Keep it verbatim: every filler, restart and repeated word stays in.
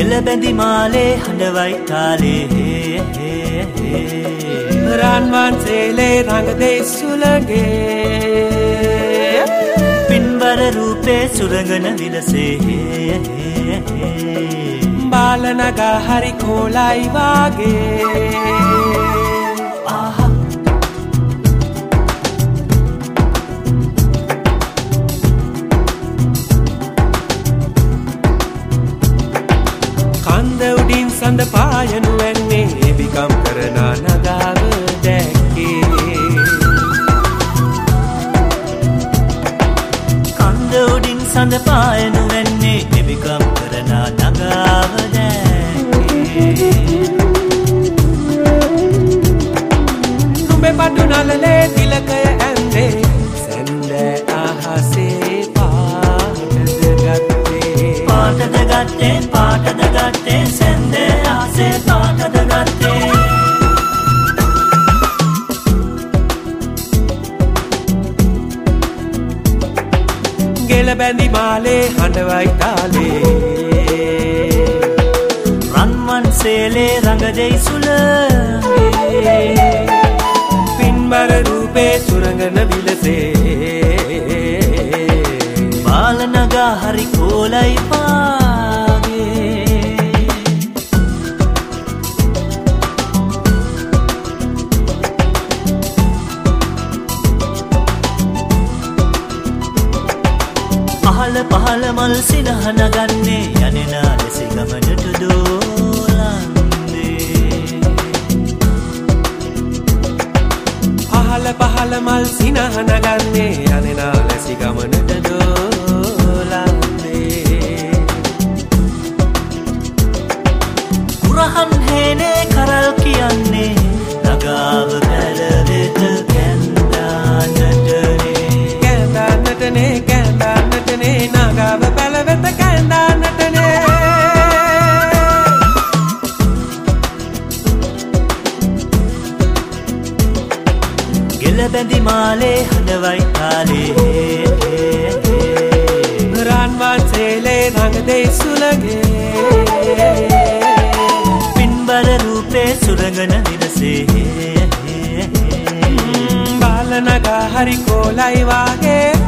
ගෙල බැඳි මාලේ හඬවයි තාලේ රන්වන් සේලේ රඟ දෙයි සුළඟේ පින්බර රූපේ සුරඟන විලසේ බාලනගා හරි කෝලයි වාගේ කන්ද උඩින් සඳ පායනු වෙන්නේ එබිකම් කරන නගාව දැක්කේ කන්ද උඩින් සඳ පායනු වෙන්නේ එබිකම් කරන නගාව දැක්කේ නුඹේ පටු නලලේ තිලකය ඇන්දේ සැන්ද අහසේ පාටද ගත්තේ පාටද ගත්තේ පාටද ගත්තේ සැන්ද අහසේ පාටද ගත්තේ ගෙල බැඳි මාලේ හඬවයි තාලේ රන්වන් සේලේ රඟ දෙයි සුළඟේ පින්බර රූපේ සුරඟන විලසේ බාලනගා හරි කෝලයි පාගේ පහළ පහළ මල් සිනහන ගන්නේ යනෙනා ලෙස ගමනට දෝලන්නේ පහළ පහළ මල් සිනහන ගන්නේ යනෙනා ලෙස ගමනට දෝලන්නේ කුරහන් හේනේ කරල් කියන්නේ නගාව පැලවෙත කැන්දානටනේ කැන්දානටනේ කැන්දානටනේ නගාව පැලවෙත කැන්දානටනේ ගෙල බැඳි මාලේ හඬවයි තාලේ රන්වන් සේලේ රඟ දෙයි සුළඟේ පින්බර රූපේ සුරඟන විලසේ බාලනගා හරි කෝලයි වාගේ